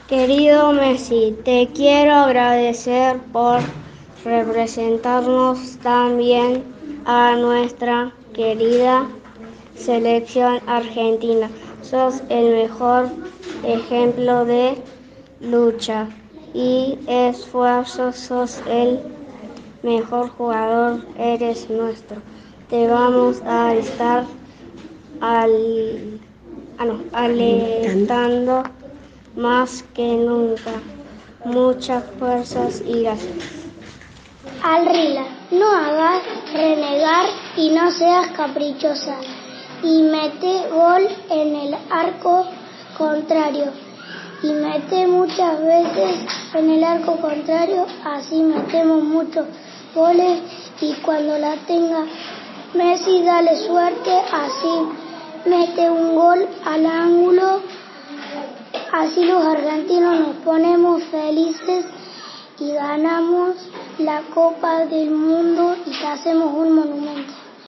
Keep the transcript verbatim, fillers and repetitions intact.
Querido Messi, te quiero agradecer por representarnos tan bien a nuestra querida selección argentina. Sos el mejor ejemplo de lucha y esfuerzo, sos el mejor jugador, eres nuestro. Te vamos a estar al, ah, no, alentando más que nunca. Muchas fuerzas y gracias. Alrila, no hagas renegar y no seas caprichosa. Y mete gol en el arco contrario. Y mete muchas veces en el arco contrario, así metemos muchos goles. Y cuando la tenga Messi, dale suerte, así mete un gol al ángulo. Así los argentinos nos ponemos felices y ganamos la Copa del Mundo y hacemos un monumento.